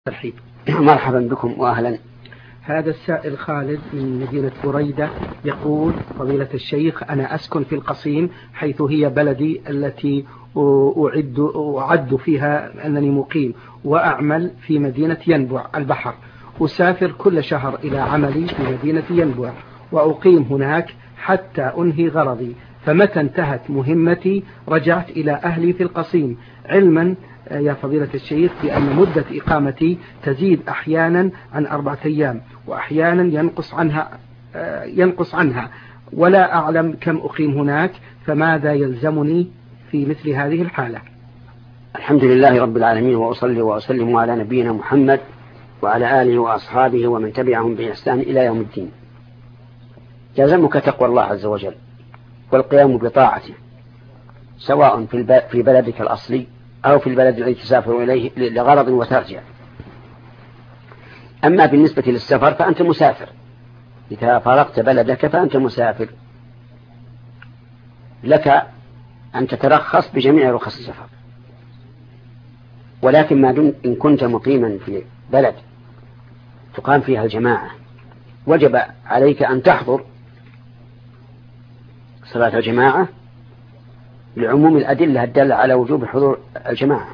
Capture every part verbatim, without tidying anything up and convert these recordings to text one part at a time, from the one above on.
ترحيب. مرحبا بكم وأهلا. هذا السائل خالد من مدينة بريدة يقول: فضيلة الشيخ، أنا أسكن في القصيم حيث هي بلدي التي أعد, أعد فيها أنني مقيم، وأعمل في مدينة ينبع البحر. أسافر كل شهر إلى عملي في مدينة ينبع وأقيم هناك حتى أنهي غرضي، فمتى انتهت مهمتي رجعت إلى أهلي في القصيم، علما يا فضيلة الشيخ بأن مدة إقامتي تزيد أحيانا عن أربعة أيام وأحيانا ينقص عنها ينقص عنها ولا أعلم كم أقيم هناك، فماذا يلزمني في مثل هذه الحالة؟ الحمد لله رب العالمين، وأصلي وأسلم على نبينا محمد وعلى آله وأصحابه ومن تبعهم بإحسان إلى يوم الدين. يلزمك تقوى الله عز وجل والقيام بطاعته، سواء في بلدك الأصلي أو في البلد الذي تسافر إليه لغرض وترجع. أما بالنسبة للسفر فأنت مسافر، إذا فرقت بلدك فأنت مسافر، لك أن تترخص بجميع رخص السفر. ولكن ما دون إن كنت مقيما في بلد تقام فيها الجماعة وجب عليك أن تحضر صلاة الجماعة لعموم الأدلة الدالة على وجوب حضور الجماعة.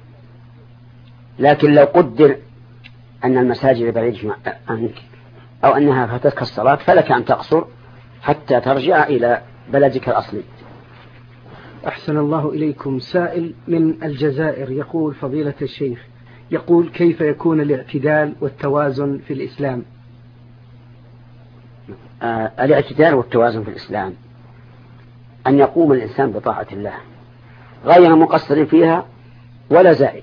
لكن لو قدر أن المساجد بعيدة عنك أو أنها فاتتك الصلاة فلك أن تقصر حتى ترجع إلى بلدك الأصلي. أحسن الله إليكم. سائل من الجزائر يقول: فضيلة الشيخ، يقول: كيف يكون الاعتدال والتوازن في الإسلام؟ آه الاعتدال والتوازن في الإسلام أن يقوم الإنسان بطاعة الله غير مقصر فيها ولا زائد،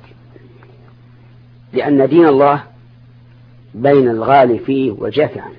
لأن دين الله بين الغالي فيه والجافي عنه.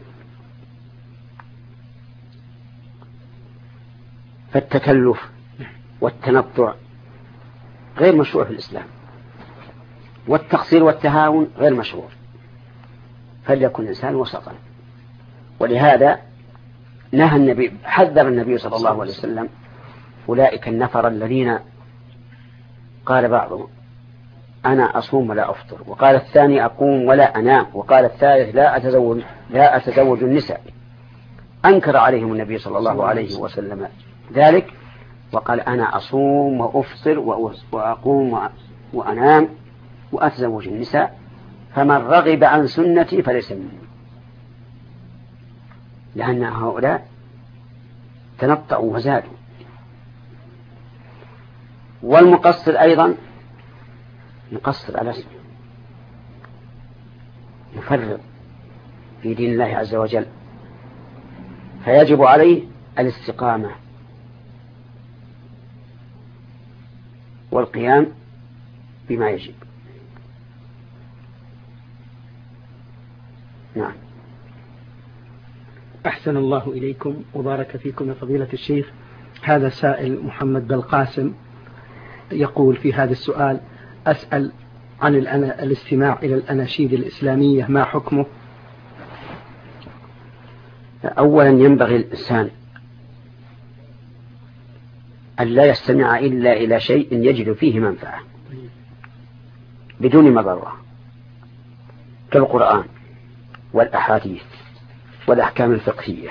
فالتكلف والتنطع غير مشروع في الإسلام، والتقصير والتهاون غير مشروع، فليكن الإنسان وسطا. ولهذا نهى النبي حذر النبي صلى الله عليه وسلم أولئك النفر الذين قال بعضهم أنا أصوم ولا أفطر، وقال الثاني أقوم ولا أنام، وقال الثالث لا أتزوج لا أتزوج النساء. أنكر عليهم النبي صلى الله عليه وسلم ذلك وقال أنا أصوم وأفطر وأقوم وأنام وأتزوج النساء، فمن رغب عن سنتي فليس مني. لأن هؤلاء تنطعوا وزادوا. والمقصر أيضا يقصر على اسمه، يفرط في دين الله عز وجل، فيجب عليه الاستقامة والقيام بما يجب. نعم. أحسن الله إليكم وبارك فيكم يا فضيلة الشيخ. هذا سائل محمد بالقاسم يقول في هذا السؤال: أسأل عن الاستماع إلى الأناشيد الإسلامية، ما حكمه؟ أولا ينبغي الإنسان أن لا يستمع إلا إلى شيء يجد فيه منفعة بدون مضرة، كالقرآن والأحاديث والأحكام الفقهية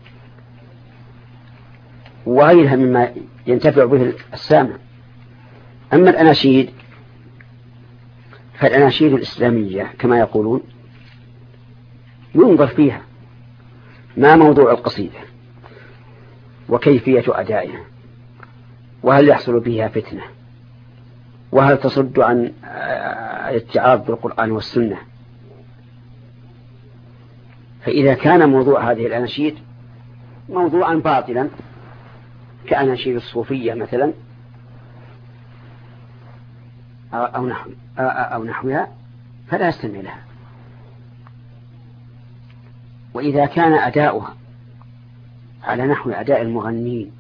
وغيرها مما ينتفع به السامع. أما الأناشيد فالأناشيد الإسلامية كما يقولون ينظر فيها ما موضوع القصيدة وكيفية أدائها، وهل يحصل بها فتنة، وهل تصد عن الاتعاظ بالقرآن والسنة. فإذا كان موضوع هذه الأناشيد موضوعا باطلا كأناشيد الصوفية مثلا أو نحو أو نحوها فلا يستمع لها. وإذا كان أداؤها على نحو أداء المغنين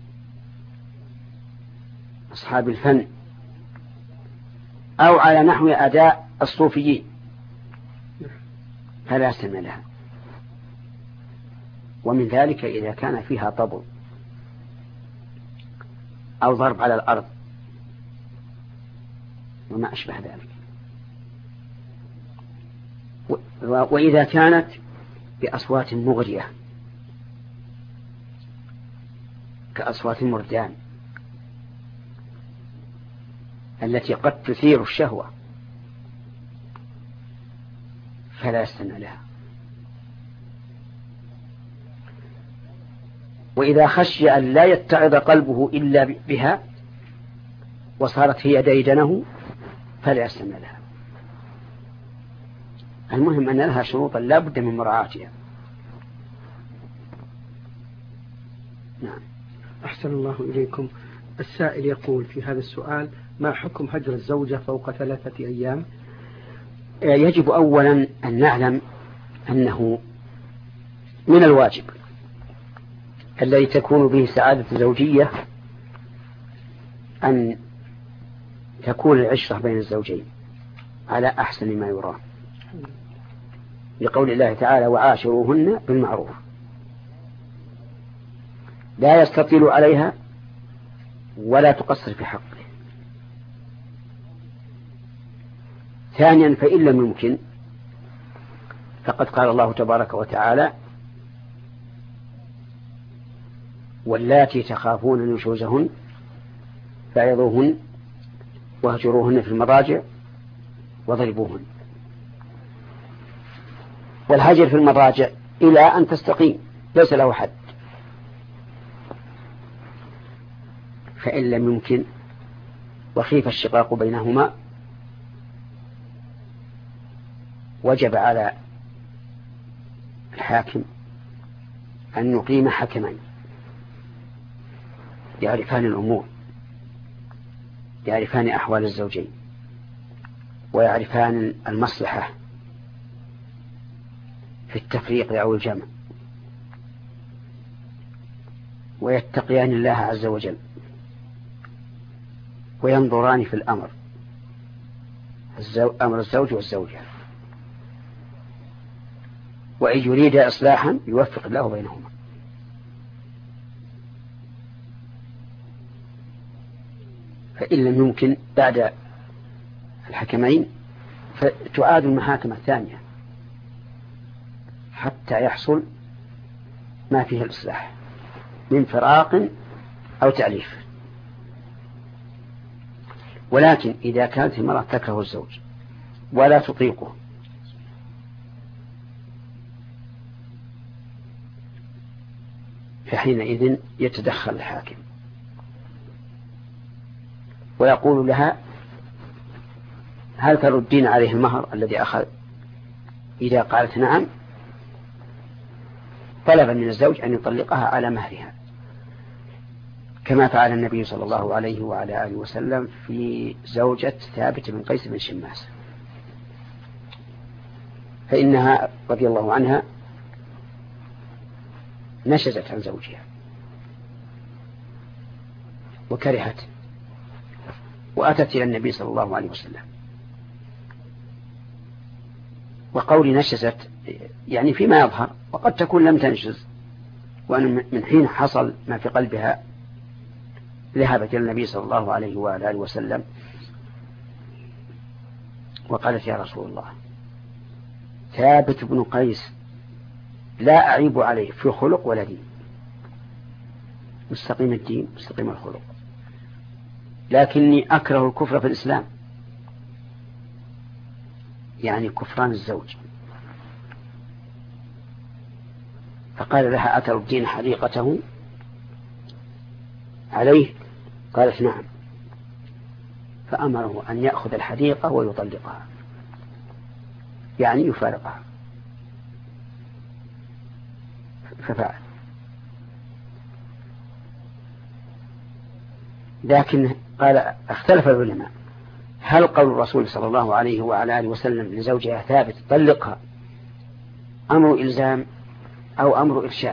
أصحاب الفن أو على نحو أداء الصوفيين فلا يستمع لها. ومن ذلك إذا كان فيها طبل أو ضرب على الأرض وما أشبه ذلك. وإذا كانت بأصوات مغرية كأصوات المردان التي قد تثير الشهوة فلا يستمع لها. وإذا خشي أن لا يتعظ قلبه إلا بها وصارت هي ديدنه فلا يستمع لها. المهم أن لها شروطا لا بد من مراعاتها. نعم. أحسن الله إليكم. السائل يقول في هذا السؤال: ما حكم هجر الزوجة فوق ثلاثة أيام؟ يجب أولا أن نعلم أنه من الواجب الذي تكون به سعادة الزوجية أن تكون العشرة بين الزوجين على أحسن ما يرام، لقول الله تعالى: وعاشروهن بالمعروف، لا يستطيل عليها ولا تقصر في حقه. ثانيا، فإن لم يمكن فقد قال الله تبارك وتعالى: واللاتي تخافون نشوزهن فعظوهن واهجروهن في المضاجع واضربوهن. والهجر في المضاجع إلى أن تستقيم ليس له حد. فإن لم يمكن وخيف الشقاق بينهما وجب على الحاكم أن يقيم حكمين يعرفان الأمور، يعرفان أحوال الزوجين ويعرفان المصلحة في التفريق أو الجمع، ويتقيان الله عز وجل وينظران في الأمر، أمر الزوج والزوجة، وإن يريد إصلاحا يوفق الله بينهما. فإن لم يمكن بعد الحكمين فتعاد المحاكمة الثانية حتى يحصل ما فيه الإصلاح من فراق أو تعليف. ولكن إذا كانت المرأة تكره الزوج ولا تطيقه فحينئذ يتدخل الحاكم ويقول لها: هل تردين عليه المهر الذي أخذ؟ إذا قالت نعم طلب من الزوج أن يطلقها على مهرها، كما فعل النبي صلى الله عليه وعلى آله وسلم في زوجة ثابت بن قيس بن شماس، فإنها رضي الله عنها نشزت عن زوجها وكرهت وأتت إلى النبي صلى الله عليه وسلم. وقولي نشزت يعني فيما يظهر، وقد تكون لم تنشز، وأن من حين حصل ما في قلبها ذهبت إلى النبي صلى الله عليه وآله وسلم وقالت: يا رسول الله، ثابت بن قيس لا أعيب عليه في خلق ولا دين، مستقيم الدين مستقيم الخلق، لكني أكره الكفر في الإسلام، يعني كفران الزوج. فقال لها: أتردين حديقته عليه؟ قالت: نعم. فأمره أن يأخذ الحديقة ويطلقها، يعني يفارقها، ففعل. لكن قال اختلف العلماء: هل قول الرسول صلى الله عليه وعلى آله وسلم لزوجها ثابت طلقها أمر إلزام أو أمر إرشاد؟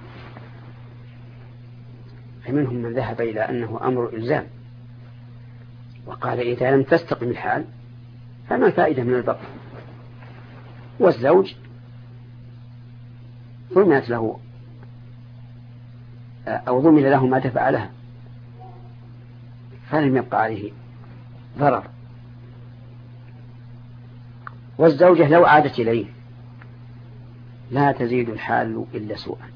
فمنهم من ذهب إلى أنه أمر إلزام، وقال: إذا لم تستقم الحال فما الفائدة من البقاء؟ والزوج ضمنت له أو ضمن له ما دفع لها، فلم يبقى عليه ضرر. والزوجة لو عادت إليه لا تزيد الحال إلا سوءا.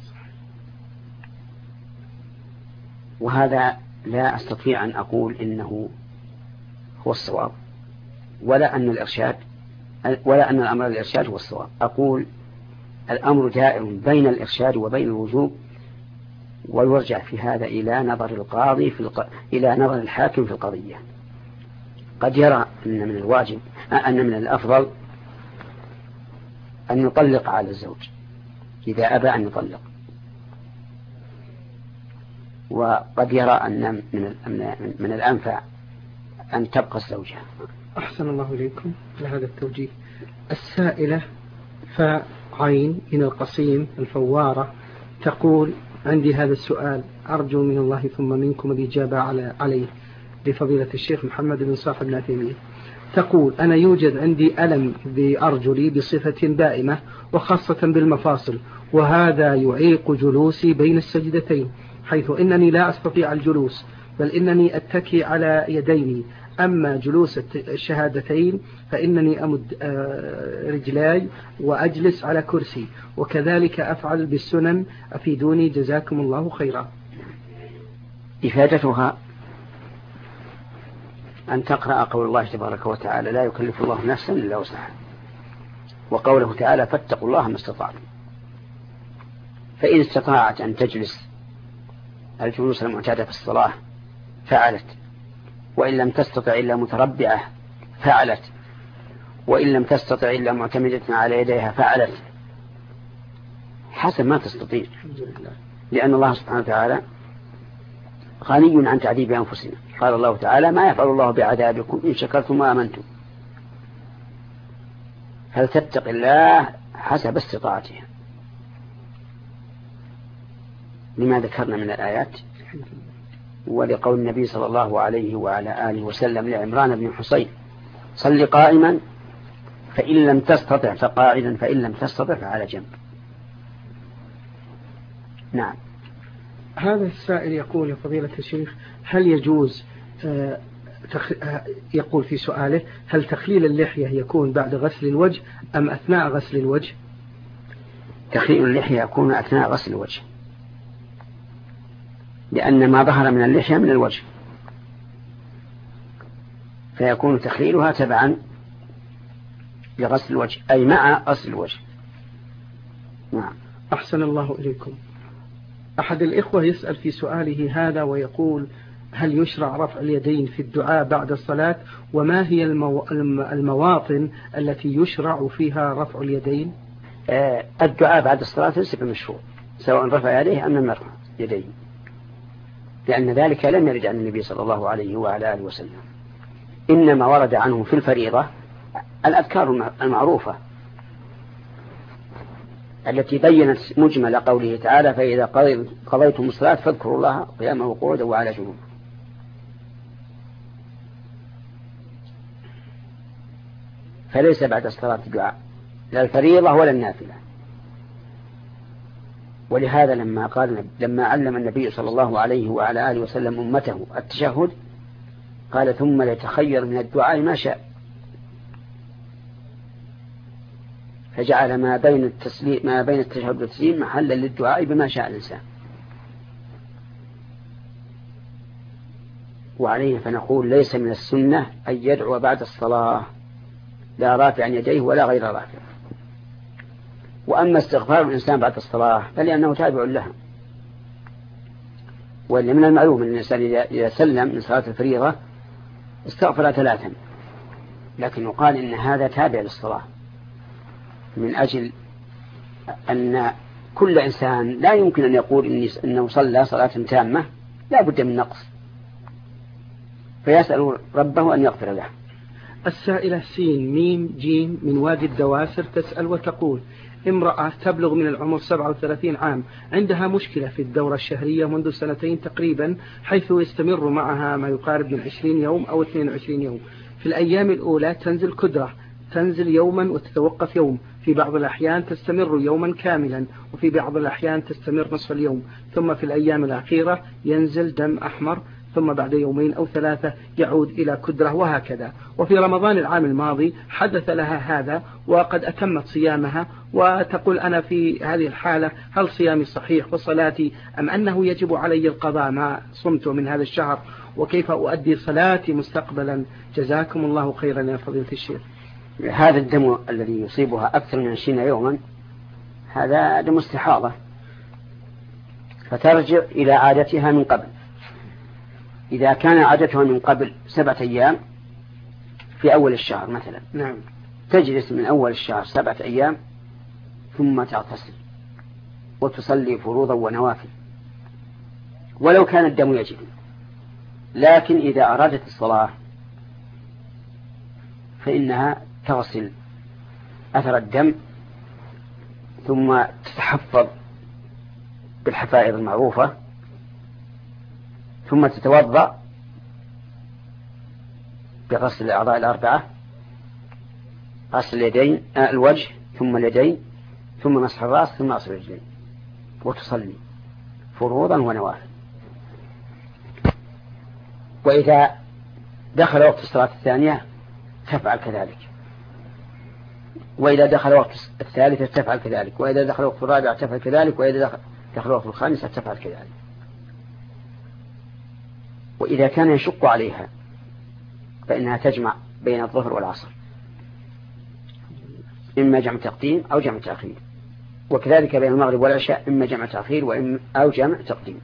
وهذا لا أستطيع أن أقول إنه هو الصواب، ولا أن الإرشاد ولا أن الأمر الإرشاد هو الصواب. أقول الأمر دائر بين الإرشاد وبين الوجوب، ويرجع في هذا إلى نظر القاضي في الق... إلى نظر الحاكم في القضية. قد يرى أن من الواجب أن من الأفضل أن يطلق على الزوج إذا أبى أن يطلق، وقد يرى أن من من الأنفع أن تبقى الزوجة. أحسن الله إليكم لهذا التوجيه. السائلة فعين من القصيم الفوارة تقول: عندي هذا السؤال أرجو من الله ثم منكم الإجابة عليه لفضيلة الشيخ محمد بن صالح بن عثيمين. تقول: أنا يوجد عندي ألم بأرجلي بصفة دائمة وخاصة بالمفاصل، وهذا يعيق جلوسي بين السجدتين، حيث إنني لا أستطيع الجلوس بل إنني أتكي على يديني، أما جلوس الشهادتين فإنني أمد رجلاي وأجلس على كرسي، وكذلك أفعل بالسنن، أفيدوني جزاكم الله خيرا. إفادتها أن تقرأ قول الله تبارك وتعالى: لا يكلف الله نفسا إلا وسعها، وقوله تعالى: فاتقوا الله ما استطعتم. فإن استطاعت أن تجلس الجلوس المعتادة في الصلاة فعلت، وإن لم تستطع إلا متربعة فعلت، وإن لم تستطع إلا معتمدة على يديها فعلت، حسب ما تستطيع، لأن الله سبحانه وتعالى غني عن تعذيب أنفسنا. قال الله تعالى: ما يفعل الله بعذابكم إن شكرتم وآمنتم. فلتتق الله حسب استطاعتها لما ذكرنا من الآيات، ولقول النبي صلى الله عليه وعلى آله وسلم لعمران بن حصين: صل قائما فإن لم تستطع فقاعدا فإن لم تستطع فعلى جنب. نعم. هذا السائل يقول: يا فضيلة الشيخ، هل يجوز آه تخ... آه يقول في سؤاله: هل تخليل اللحية يكون بعد غسل الوجه أم أثناء غسل الوجه؟ تخليل اللحية يكون أثناء غسل الوجه، لأن ما ظهر من اللحية من الوجه، فيكون تخليلها تبعا لغسل الوجه، أي مع غسل الوجه. نعم. أحسن الله إليكم. أحد الإخوة يسأل في سؤاله هذا ويقول: هل يشرع رفع اليدين في الدعاء بعد الصلاة؟ وما هي المو... المواطن التي يشرع فيها رفع اليدين؟ آه الدعاء بعد الصلاة ليس بمشروع، سواء رفع يديه أم لم يرفع يديه، لأن ذلك لم يرد عن النبي صلى الله عليه وعلى آله وسلم. إنما ورد عنه في الفريضة الأذكار المعروفة التي بينت مجمل قوله تعالى: فإذا قضيتم الصلاة فاذكروا الله قياما وقعودا وعلى جنوب. فليس بعد الصلاة دعاء، لا الفريضة ولا النافلة. ولهذا لما قال لما علم النبي صلى الله عليه وعلى آله وسلم أمته التشهد قال: ثم ليتخير من الدعاء ما شاء، فجعل ما بين التسليم ما بين التشهد والتسليم محلا للدعاء بما شاء الإنسان. وعليه فنقول: ليس من السنة أن يدعو بعد الصلاة، لا رافعا يديه ولا غير رافع. وأما استغفار الإنسان بعد الصلاة فلأنه تابع لها، وإن من المعلوم أن الإنسان إذا سلم من صلاة الفريضة استغفر ثلاثا، لكن يقال إن هذا تابع للصلاة، من أجل أن كل إنسان لا يمكن أن يقول إنه صلى صلاة تامة، لا بد من نقص، فيسأل ربه أن يغفر له. السائلة سين ميم جيم من وادي الدواسر تسأل وتقول: امرأة تبلغ من العمر سبعة وثلاثين عام، عندها مشكلة في الدورة الشهرية منذ سنتين تقريبا، حيث يستمر معها ما يقارب من عشرين يوم أو اثنين وعشرين يوم. في الأيام الأولى تنزل كدرة، تنزل يوما وتتوقف يوم، في بعض الأحيان تستمر يوما كاملا، وفي بعض الأحيان تستمر نصف اليوم، ثم في الأيام الأخيرة ينزل دم أحمر ثم بعد يومين أو ثلاثة يعود إلى كدرة وهكذا. وفي رمضان العام الماضي حدث لها هذا وقد أتمت صيامها، وتقول أنا في هذه الحالة هل صيامي صحيح وصلاتي أم أنه يجب علي القضاء ما صمت من هذا الشهر، وكيف أؤدي صلاتي مستقبلا؟ جزاكم الله خيرا يا فضيلة الشيخ. هذا الدم الذي يصيبها أكثر من عشرين يوما هذا دم استحاضة، فترجع إلى عادتها من قبل. إذا كان عادتها من قبل سبعة أيام في أول الشهر مثلا، نعم، تجلس من أول الشهر سبعة أيام ثم تغتسل وتصلي فروضا ونوافل ولو كان الدم يجب. لكن إذا أرادت الصلاة فإنها تغسل أثر الدم ثم تتحفظ بالحفائظ المعروفة ثم تتوضأ بغسل الأعضاء الأربعة، غسل اليدين آه الوجه ثم اليدين ثم مسح الرأس ثم غسل الرجلين، وتصلي فروضا ونوافل. وإذا دخل وقت الصلاة الثانية تفعل كذلك، وإذا دخل وقت الثالثة تفعل كذلك، وإذا دخل وقت الرابعة تفعل كذلك، وإذا دخل وقت الخامسة تفعل كذلك. وإذا كان يشق عليها فإنها تجمع بين الظهر والعصر، إما جمع تقديم أو جمع تأخير، وكذلك بين المغرب والعشاء إما جمع تأخير أو جمع تقديم.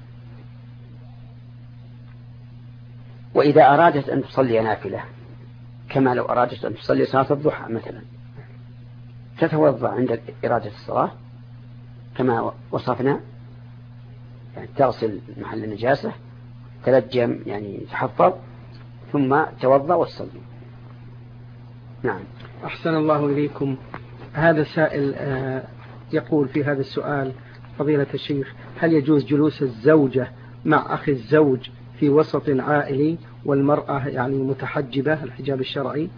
وإذا أرادت أن تصلي نافلة كما لو أرادت أن تصلي صلاة الضحى مثلا، تتوضأ عند إرادة الصلاة كما وصفنا، يعني تغسل محل النجاسة، تلجم يعني تحفظ، ثم توضأ وتصلي. نعم. أحسن الله إليكم. هذا سائل يقول في هذا السؤال: فضيلة الشيخ، هل يجوز جلوس الزوجة مع أخي الزوج في وسط عائلي والمرأة يعني متحجبة الحجاب الشرعي؟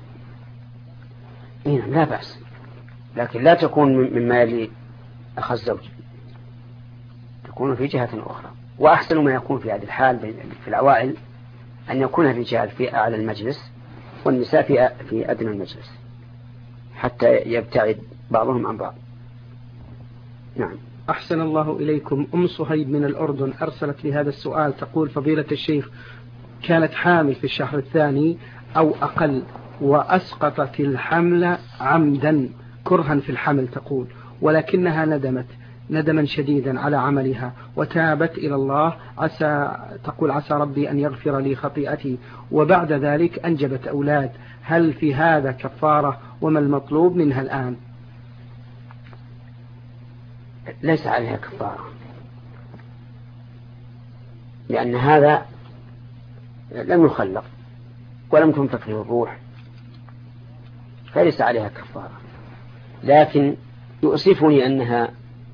لا بأس، لكن لا تكون مما يلي أخ الزوج، تكون في جهة أخرى. وأحسن ما يكون في هذه الحال في العوائل أن يكون الرجال في أعلى المجلس والنساء في في أدنى المجلس حتى يبتعد بعضهم عن بعض. نعم. أحسن الله إليكم. أم صهيب من الأردن أرسلت لي هذا السؤال، تقول: فضيلة الشيخ، كانت حامل في الشهر الثاني أو أقل وأسقطت الحمل عمدا كرها في الحمل، تقول، ولكنها ندمت ندما شديدا على عملها وتابت إلى الله، عسى تقول عسى ربي أن يغفر لي خطيئتي، وبعد ذلك أنجبت أولاد، هل في هذا كفارة؟ وما المطلوب منها الآن؟ ليس عليها كفارة، لأن هذا لم يخلق ولم تنفخ فيه الروح، فليس عليها كفارة. لكن يؤسفني أنها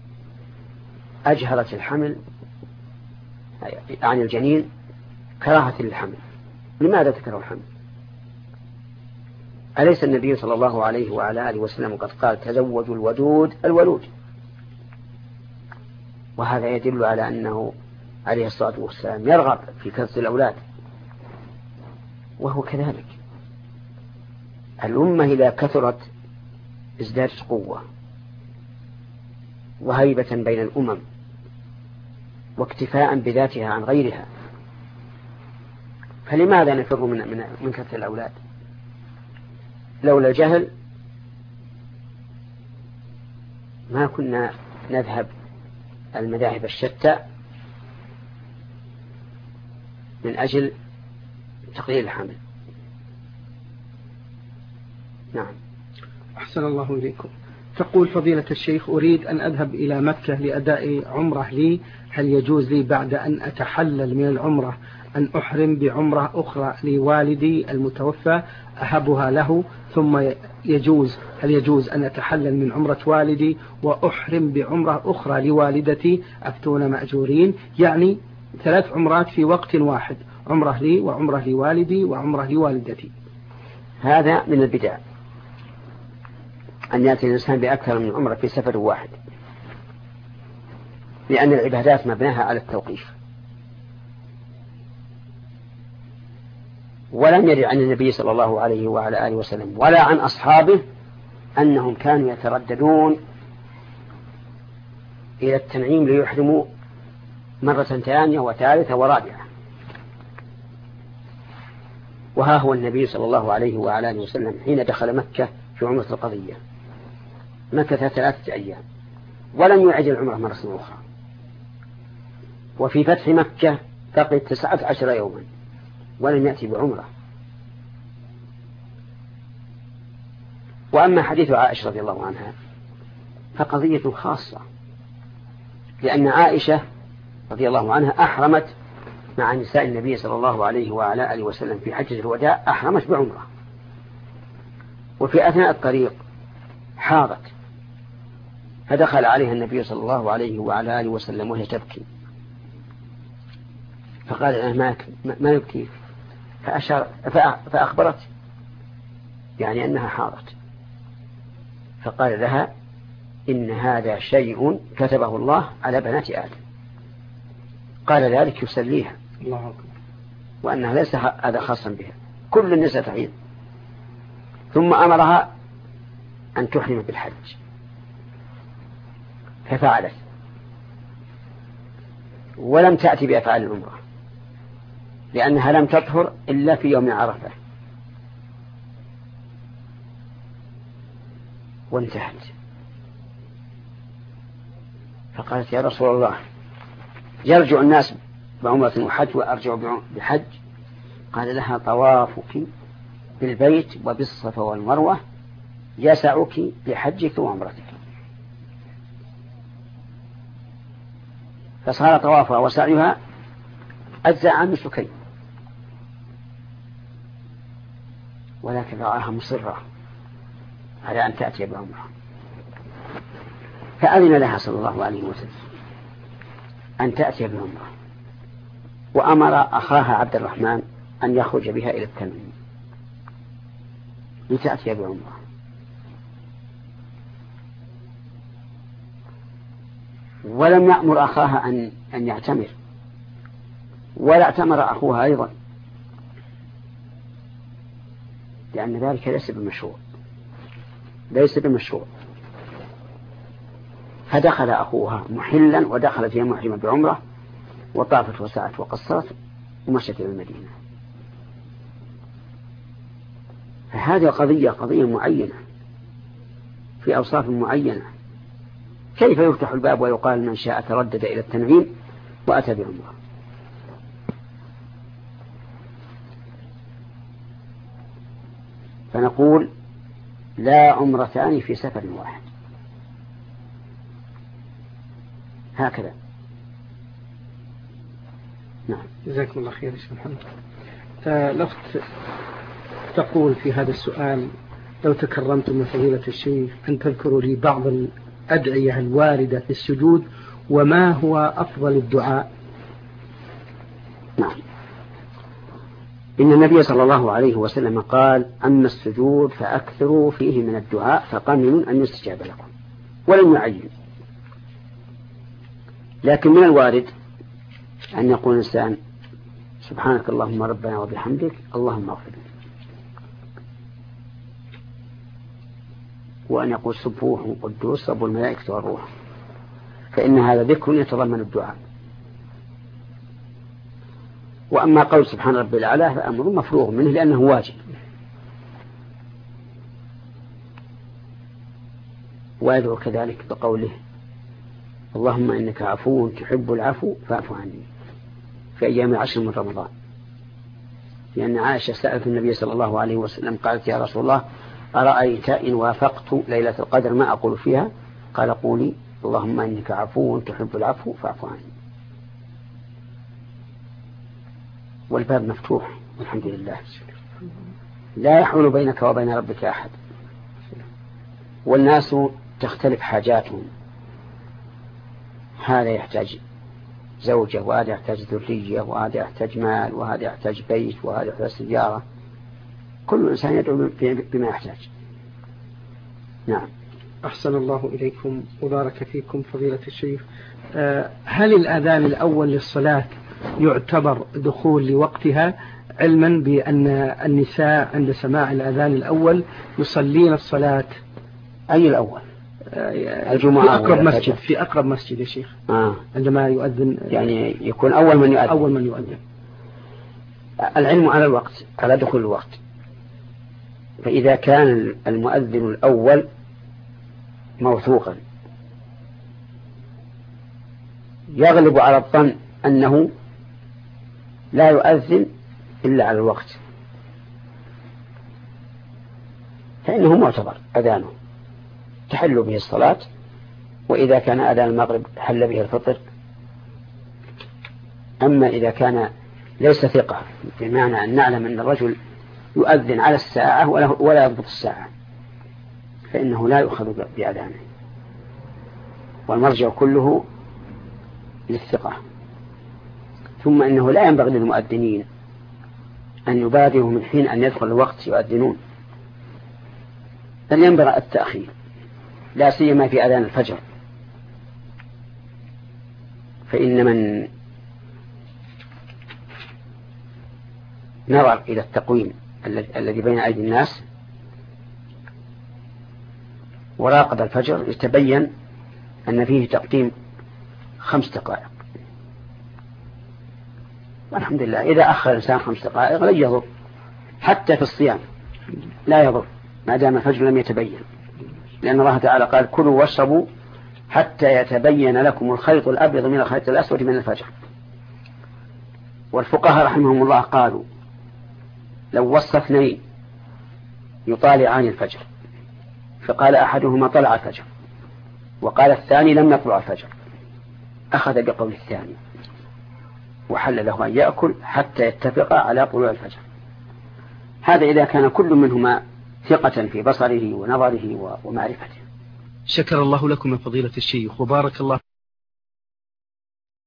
أجهرت الحمل عن الجنين كراهة للحمل. لماذا تكره الحمل؟ أليس النبي صلى الله عليه وعلى آله وسلم قد قال: تزوجوا الودود الولود؟ وهذا يدل على أنه عليه الصلاة والسلام يرغب في كثرة الأولاد، وهو كذلك. الأمة إذا كثرت ازدادت قوة وهيبة بين الأمم واكتفاء بذاتها عن غيرها، فلماذا نفر من من من كثرة الأولاد؟ لولا الجهل ما كنا نذهب المذاهب الشتى من أجل تقليل الحمل. نعم. أحسن الله إليكم. تقول: فضيلة الشيخ، أريد أن أذهب إلى مكة لأداء عمرة لي، هل يجوز لي بعد أن أتحلل من العمرة أن أحرم بعمرة أخرى لوالدي المتوفى أهبها له، ثم يجوز هل يجوز أن أتحلل من عمرة والدي وأحرم بعمرة أخرى لوالدتي؟ أفتون مأجورين، يعني ثلاث عمرات في وقت واحد، عمرة لي وعمرة لوالدي وعمرة لوالدتي. هذا من البدع أن يأتي الإنسان بأكثر من عمرة في سفر واحد، لأن العبادات مبناها على التوقيف، ولم يرد عن النبي صلى الله عليه وعلى آله وسلم ولا عن أصحابه أنهم كانوا يترددون إلى التنعيم ليحرموا مرة ثانية وثالثة ورابعة. وها هو النبي صلى الله عليه وعلى آله وسلم حين دخل مكة في عمرة القضية مكث ثلاثة أيام ولم يعد العمرة مرة أخرى، وفي فتح مكة بقي تسعة عشر يوما ولم يأتي بعمرة. وأما حديث عائشة رضي الله عنها فقضية خاصة، لأن عائشة رضي الله عنها أحرمت مع نساء النبي صلى الله عليه وعلى آله وسلم في حجة الوداع، أحرمت بعمرة، وفي أثناء الطريق حاضت فدخل عليها النبي صلى الله عليه وعلى آله وسلم وهي تبكي، فقال لها ما يبكيك؟ فأشار فأخبرت يعني أنها حاضت، فقال لها إن هذا شيء كتبه الله على بنات آدم، قال ذلك يسليها الله أكبر، وأنها ليس هذا خاصا بها، كل النساء تحيض. ثم أمرها أن تحرم بالحج ففعلت، ولم تأتي بأفعال العمرة لأنها لم تطهر إلا في يوم عرفة، وانتهت. فقالت يا رسول الله يرجع الناس بعمرة وحج وأرجع بحج؟ قال لها طوافك بالبيت وبالصفا والمروة يسعك لحجك وعمرتك. فصار طوافها وسعيها أجزاء عن نسكين، ولكن رآها مصرة على أن تأتي بعمرة، فأذن لها صلى الله عليه وسلم أن تأتي بعمرة، وأمر أخاها عبد الرحمن أن يخرج بها إلى التنعيم لتأتي بعمرة. ولم يأمر أخاها أن أن يعتمر، ولا اعتمر أخوها أيضا، لأن ذلك ليس بمشروع ليس بمشروع فدخل أخوها محلا ودخلت هي محرمة بعمرة، وطافت وسعت وقصرت ومشت إلى المدينة. فهذه قضية قضية معينة في أوصاف معينة، كيف يفتح الباب ويقال من شاء تردد إلى التنعيم وأتى بعمرة؟ فنقول لا عمرتان في سفر واحد، هكذا. نعم، جزاكم الله خير يا شيخ محمد. آه لو تقول في هذا السؤال لو تكرمتم من فضيلة الشيخ أن تذكروا لي بعض الأدعية الواردة في السجود، وما هو أفضل الدعاء؟ نعم، إن النبي صلى الله عليه وسلم قال أما السجود فأكثروا فيه من الدعاء فقمن أن يستجاب لكم، ولم يعين. لكن من الوارد أن يقول الإنسان سبحانك اللهم ربنا وبحمدك اللهم اغفر لي، وأن يقول سبوح قدوس رب الملائكة والروح، فإن هذا ذكر يتضمن الدعاء. وأما قول سبحان ربي الأعلى فأمر مفروغ منه لأنه واجب، ويدعو كذلك بقوله اللهم إنك عفو تحب العفو فاعف عني في أيام العشر من رمضان، لأن عائشة سألت النبي صلى الله عليه وسلم قالت يا رسول الله أرأيت إن وافقت ليلة القدر ما أقول فيها؟ قال قولي اللهم إنك عفو تحب العفو فاعف عني. والباب مفتوح والحمد لله، لا يحول بينك وبين ربك أحد، والناس تختلف حاجاتهم، هذا يحتاج زوجة، وهذا يحتاج ذرية، وهذا يحتاج مال، وهذا يحتاج بيت، وهذا يحتاج سيارة، كل إنسان يدعو بما يحتاج. نعم. أحسن الله إليكم وبارك فيكم فضيلة الشيخ. هل الأذان الأول للصلاة يعتبر دخول لوقتها، علما بأن النساء عند سماع الأذان الأول يصلين الصلاة؟ أي الأول؟ الجمعة في أقرب مسجد، في أقرب مسجد يا شيخ. آه. عندما يؤذن يعني يكون أول من يؤذن. أول من يؤذن. العلم على الوقت، على دخول الوقت. فإذا كان المؤذن الأول موثوقا يغلب على الظن أنه لا يؤذن إلا على الوقت، فإنه معتبر أذانه تحل به الصلاة. وإذا كان أذان المغرب حل به الفطر. أما إذا كان ليس ثقة، بمعنى أن نعلم أن الرجل يؤذن على الساعة ولا يضبط الساعة، فإنه لا يؤخذ بأذانه، والمرجع كله للثقة. ثم إنه لا ينبغي للمؤذنين أن يبادروا من حين أن يدخل الوقت يؤذنون، بل ينبغي التأخير، لا سيما في أذان الفجر. فإن من نظر إلى التقويم الذي بين أيدي الناس وراقب الفجر يتبين أن فيه تقديم خمس دقائق. والحمد لله إذا أخر الإنسان خمس دقائق لا يضر، حتى في الصيام لا يضر ما دام الفجر لم يتبين، لأن الله تعالى قال: كلوا واشربوا حتى يتبين لكم الخيط الأبيض من الخيط الأسود من الفجر. والفقهاء رحمهم الله قالوا: لو وصف اثنين يطالعان الفجر فقال أحدهما طلع الفجر وقال الثاني لم يطلع الفجر، أخذ بقول الثاني وحل له أن يأكل حتى يتفق على طلوع الفجر. هذا إذا كان كل منهما ثقة في بصره ونظره ومعرفته. شكر الله لكم يا فضيلة الشيخ وبارك الله